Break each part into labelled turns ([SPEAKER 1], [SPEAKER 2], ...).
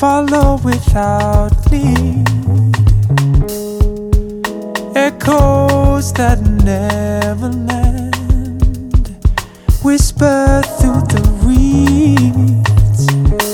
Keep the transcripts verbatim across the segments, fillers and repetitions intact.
[SPEAKER 1] follow without need. Echoes that never land whisper through the reeds.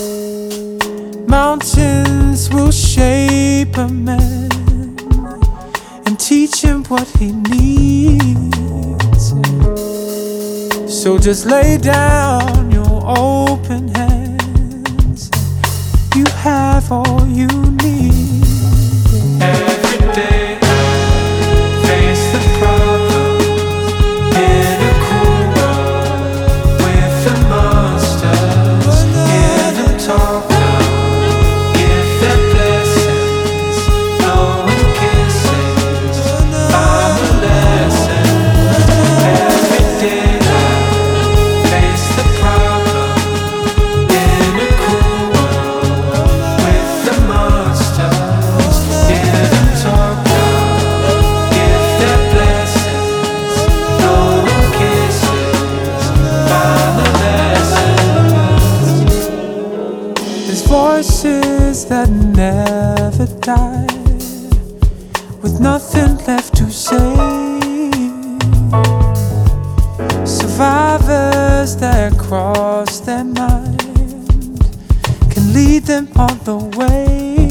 [SPEAKER 1] Mountains will shape a man and teach him what he needs. So just lay down your open hands. You have all you need. Every day I face the problems in a cool world with the monsters. Hear them talk now, give them blessings, blowing kisses, final lessons. Every day I face the problem in a cool world with the monsters. Hear them talk now, give their blessings, blowing kisses, final lessons. There's voices that never die, with nothing left to say. Survivors that cross their mind can lead them on the way.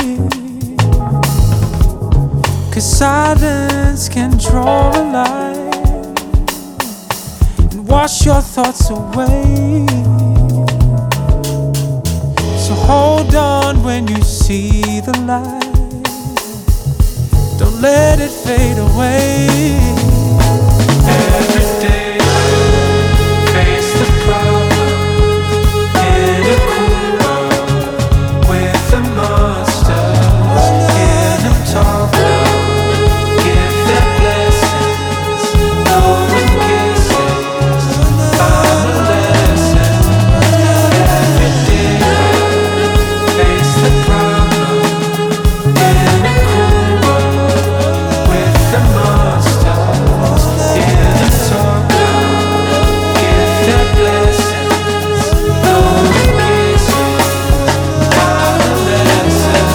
[SPEAKER 1] 'Cause silence can draw a line and wash your thoughts away. So hold on when you see the light, don't let it fade away. Every day I face the problem in a cool world with the monsters. Hear them talk now, give their blessings, blowing kisses, final lessons. Every day I face the problem in a cool world with the monsters. Hear them talk now, give their blessings, blowing kisses, final lessons.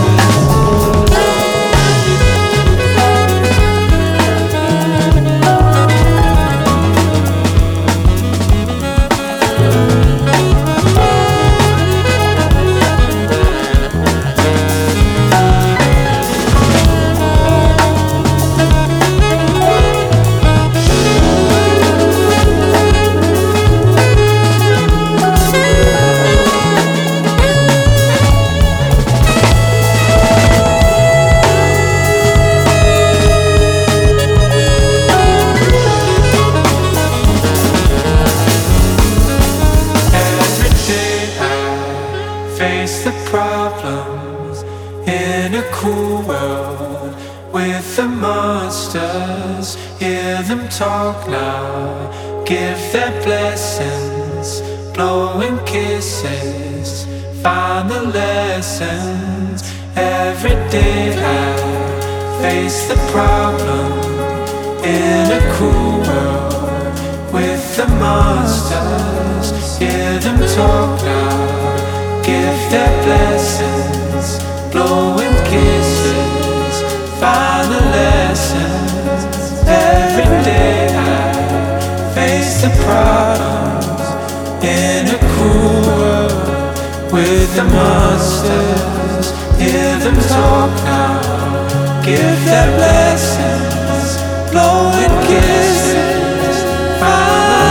[SPEAKER 1] Every day I face the problems in a cool world with the monsters. Hear them talk now, give their blessings, blowing kisses, final lessons. Every day I face the problem in a cool world with the monsters. Hear them talk now, give their blessings, blowing kisses, final lessons. Every day I face the problems in a cool world with the monsters. Hear them talk now, give their blessings, blowing kisses, final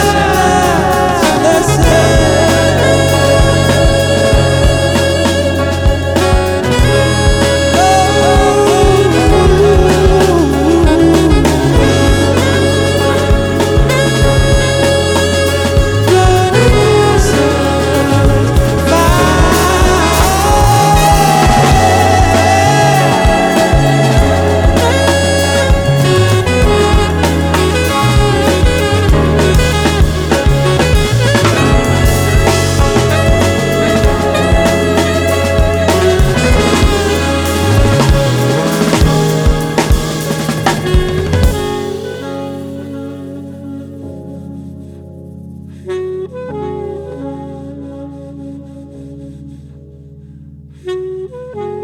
[SPEAKER 1] lessons. you.